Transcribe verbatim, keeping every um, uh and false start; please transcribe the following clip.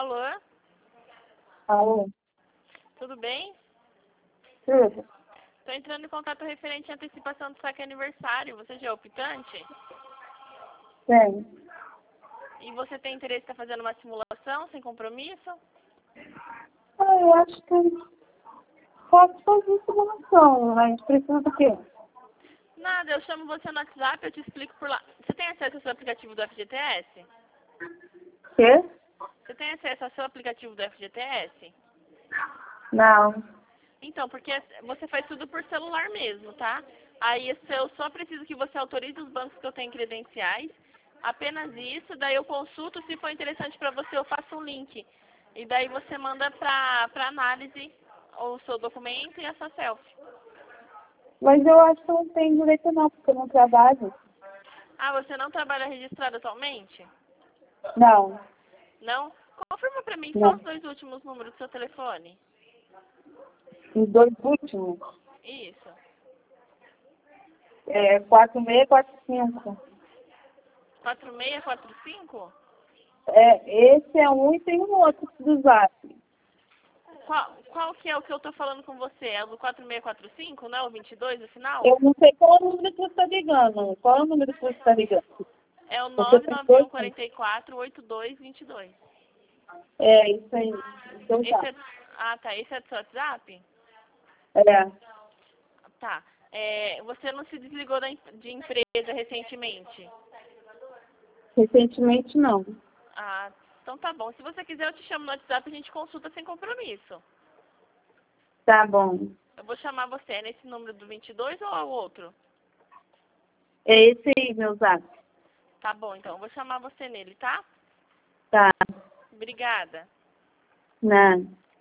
Alô? Alô? Tudo bem? Tudo? Estou entrando em contato referente à antecipação do saque aniversário. Você já é optante? Tem. E você tem interesse em estar fazendo uma simulação sem compromisso? Ah, eu acho que pode fazer simulação, mas precisa do quê? Nada, eu chamo você no WhatsApp, eu te explico por lá. Você tem acesso ao seu aplicativo do F G T S? Quê? Você tem acesso ao seu aplicativo do F G T S? Não. Então, porque você faz tudo por celular mesmo, tá? Aí eu só preciso que você autorize os bancos que eu tenho credenciais. Apenas isso, daí eu consulto, se for interessante para você, eu faço um link. E daí você manda para para análise o seu documento e a sua selfie. Mas eu acho que eu não tenho direito não, porque eu não trabalho. Ah, você não trabalha registrado atualmente? Não. Não? Confirma para mim só Não. os dois últimos números do seu telefone. Os dois últimos. Isso. É quatro seis quatro cinco. quatro seis quatro cinco? É, esse é um e tem um outro do Zap. Qual, qual que é o que eu tô falando com você? É o do quatro seis quatro cinco, não é o vinte e dois no final? Eu não sei qual é o número que você está ligando. Qual é o número que você está ligando? É o Você nove tem nove um dois? quatro quatro oito dois dois dois. É, isso aí. Então Esse tá. é, ah, tá. Esse é do seu WhatsApp? É. Tá. É, você não se desligou da, em- de empresa recentemente? Recentemente não. Ah, então tá bom. Se você quiser, eu te chamo no WhatsApp e a gente consulta sem compromisso. Tá bom. Eu vou chamar você. É nesse número do vinte e dois ou é o outro? É esse aí, meu Zap. Tá bom, então. Eu vou chamar você nele, tá? Tá. Obrigada. Não.